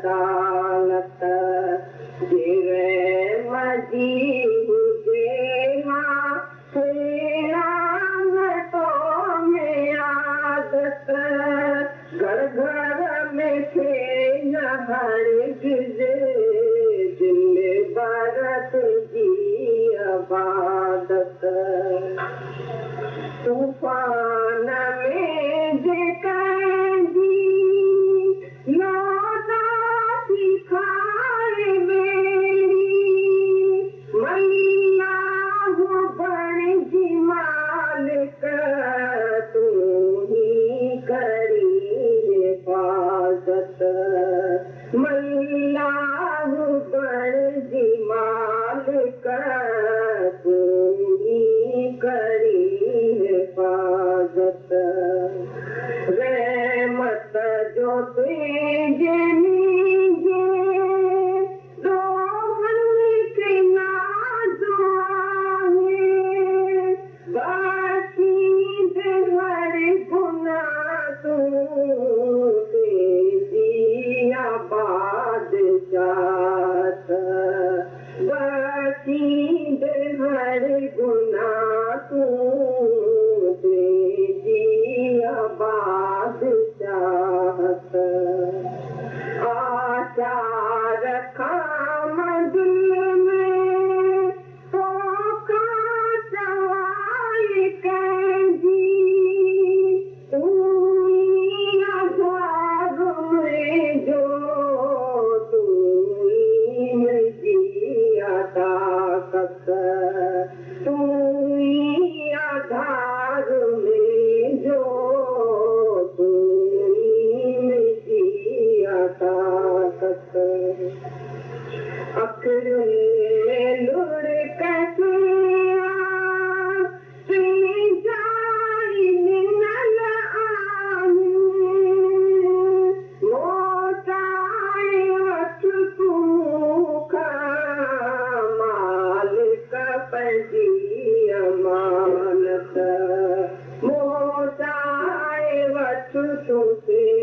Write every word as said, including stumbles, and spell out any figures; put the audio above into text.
अदालत जिरे मजी हुजे मां सेड़ा न तो में आदत घर घर में थे न हरगिज़ दिल भरत जी अबादत तूफान में जेकंहिंजी लौटा थी खाए मेरी मैया हो बणिजी मालिक तूं ही करी हिफ़ाज़त मैया हो बणिजी मालिक तूं ही करी हिफ़ाज़त रहमत जो तुंहिंजे नीजे दोहन खे नाज़ो आहे बाक़ी हर गुनाह तूं तुंहिंजी आबाद जात बाक़ी हर गुनाह तूं तुंहिंजी आबाद जात आचार खां दिल में तोखां सवाइ कंहिंजी तूं ई आधार मुंहिंजो तूं ई मुंहिंजी ताक़त तूं ई आधार मुंहिंजो तूं ई मुंहिंजी ताक़त अखियुनि में लुढ़क तुंहिंजाई ॾिनल आहिनि मोटाए वठ तूं खां मालिक पंहिंजी अमानत मोटाए वठ तूं